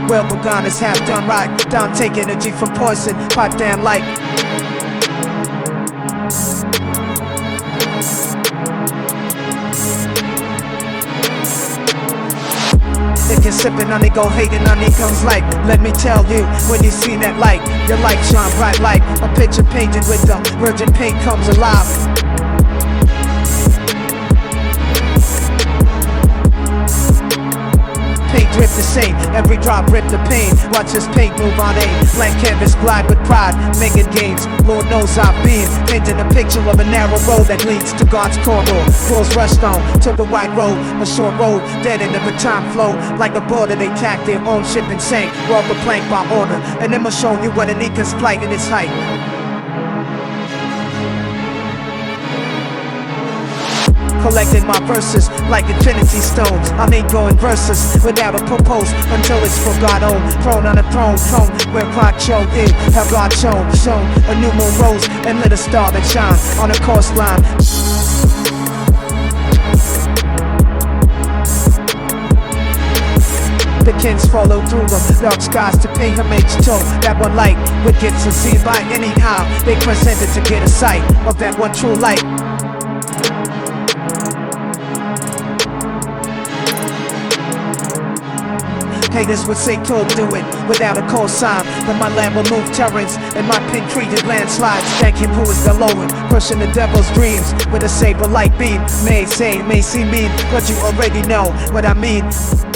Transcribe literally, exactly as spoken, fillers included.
well begun is half done right. Down take energy from poison, pipe down like If you're sipping on it, go hating on it comes like. Let me tell you, when you see that light, your light shine bright like a picture painted with the virgin paint comes alive. Paint drip the same, every drop rip the pain. Watch this paint move on aim. Blank canvas glide with pride, making gains. Lord knows I've been painting a picture of a narrow road that leads to God's corridor. Floors rushed on to the white road, a short road, dead end of a time flow. Like a border, they tacked their own ship and sank. Roll the plank by order, and then I'll show you what an Inca's plight in its height. Collecting my verses like infinity stones. I ain't going verses without a purpose until it's for God own. Prone on a throne, throne where clock showed in. How God shown, shown a new moon rose and lit a star that shines on a coastline. The kings follow through the dark skies to pay homage to that one light with gifts unseen by anyhow. They presented to get a sight of that one true light. Haters would say to do it without a cosign, but my land will move terrains and my pen treated landslides. Thank him who is the Lord, crushing the devil's dreams with a saber light beam. May say, may seem mean, but you already know what I mean.